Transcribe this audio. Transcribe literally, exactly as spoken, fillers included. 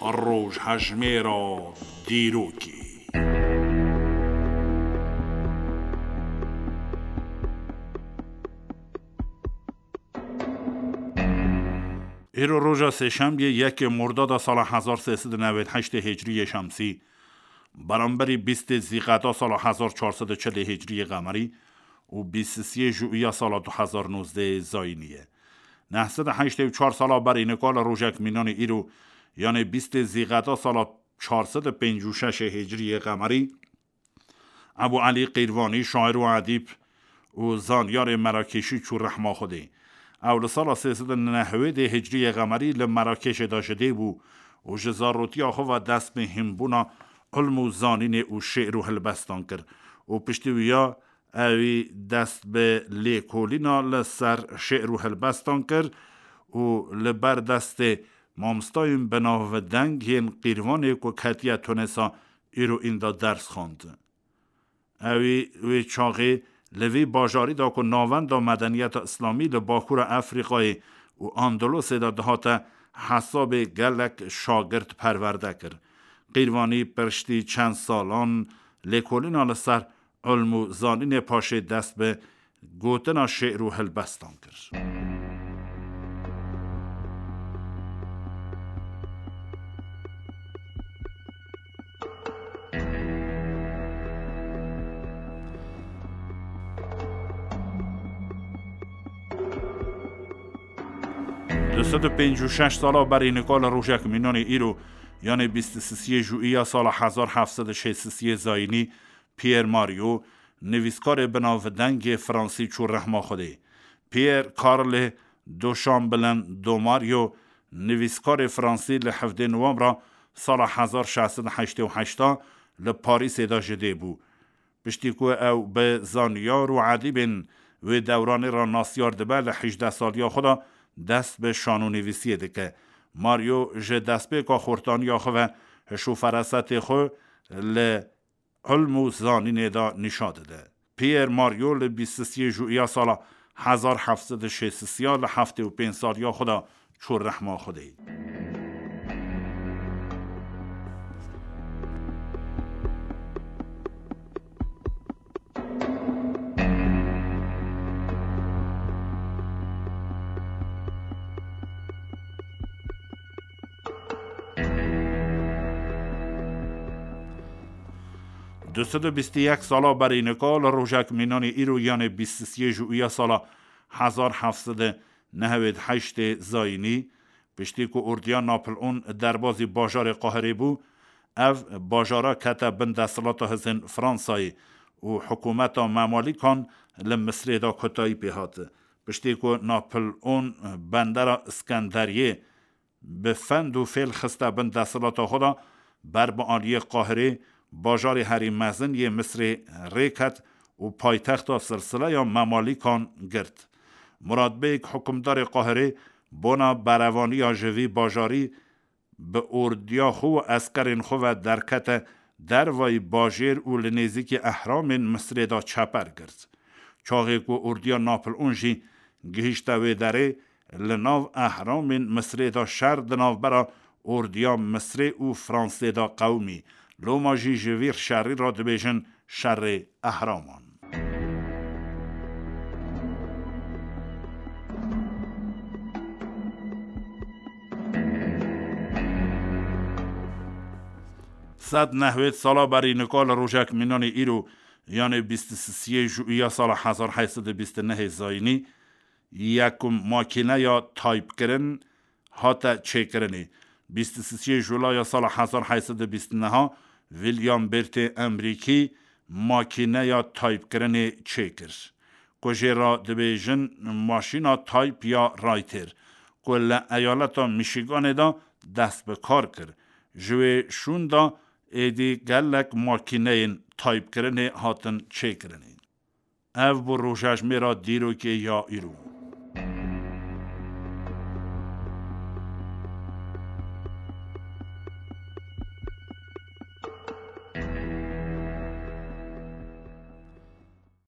روش هجمه را دیروکی. ایرو روژا سهشنبه یک مرداد سال هزار و سیصد و نود و هشت هجری شمسی برابر بیست ذیقعده سال هزار و چهارصد و چهل هجری قمری و بیست و سه ژوئیه سال دو هزار و نوزده زاینیه. نهصد و هشتاد و چهار سال برای نکال روژک مینان ایرو یعنی بیست ذیقعده سال چهارصد و پنجاه و شش هجری قمری ابو علی قیروانی شاعر و ادیب و زانیار مراکشی چور رحمه خوده اول سال سیصد و نود هجری قمری لمراکش داشته بو و جزاروتی آخو و دست به همبونا علم و زانین و شعر و هلبستان کرد و پشتویا اوی دست به لیکولینا لسر شعر و هلبستان کرد و لبر دست مامستایم بنا و دنگ هین قیروانی که کتیه تونسا ایرو این دا درس خواند. اوی وی چاقی لوی باجاری دا که ناوند دا مدنیت اسلامی لباکور افریقای و اندلس دا دهات حساب گلک شاگرد پرورده کرد. قیروانی پرشتی چند سالان لیکولین آل سر علم و زانین پاشه دست به گوتنا شعر و هلبستان کرد. دویست و پنجاه و شش ساله برای نکال روژک مینان ایرو یعنی بیست و سه ژوئیه سال هزار و هفتصد و شصت و سه زاینی پیر ماریو نویسکار بناودنگ فرانسی چور رحمه خوده. پیر کارل دوشامبلن دو ماریو نویسکار فرانسی لحفده نوامبر سال هزار و ششصد و هشتاد و هشت لپاریس دا جده بو. پشتی که او به زانیار و عدیبین و دوران را ناسیار دبه لحجده سالیا خدا دست به شانو نویسیه ده که ماریو جه دست به که خورتانی آخه و شو فرست خو ل علم و زانین دا نشاده ده. پیر ماریو ل بیست و سه ژوئیه سال هزار و هفتصد و شصت و سه ل هفتاد و پنج سالیا خدا چور رحمه خوده. دویست و بیست و یک ساله برای نکال روژک مینان ایرو یعنی بیست و سه ژوئیه سال هزار و هفتصد و نود و هشت زاینی پشتی که اردیان ناپلئون دربازی باجار قاهره بو او باجارا کتا بند دستلات هزین فرانسای و حکومت ممالیکان لمصر دا کتایی پیهات پشتی که ناپلئون بندر اسکندریه به فند و فیل خسته بند دستلات خدا بر با آلی قاهره باجار هری مزن یه مصر ریکت و پایتخت سلسله یا ممالیکان گرد. مراد بیگ حکمدار قاهره بنا بروانی آجوی باجاری به اردیا خو و اسکرین خو و درکت در وی باجر و لنزیک احرام مصر دا چپر گرد. چاقی که اردیا ناپل اونجی گهشته و داره لناو احرام مصر دا شرد ناو برا اردیا مصر و فرانسه دا قومی لوما جی جویر شری را دبیجن شر احرامان. صد نهوید سالا برای نکال روژک مینان ایرو یعنی بیست و سه ژوئیه سال هزار و هشتصد و بیست و نه زاینی یکم ماکینه یا تایپ کرن هاتا چه کرنی. بیست و سه ژوئیه سال هزار و هشتصد و بیست و نه ویلیام برت امریکی ماکینه یا تایپ کرن چه کرد. کجه را دبیجن ماشینا تایپ یا رایتر کل ایالتا میشیگان دا دست به کار کرد. جوی شون دا ایدی گلک ماکینه تایپ کرن هاتن چه کرنی. او بر روشش میرا دیرو که یا ایرو.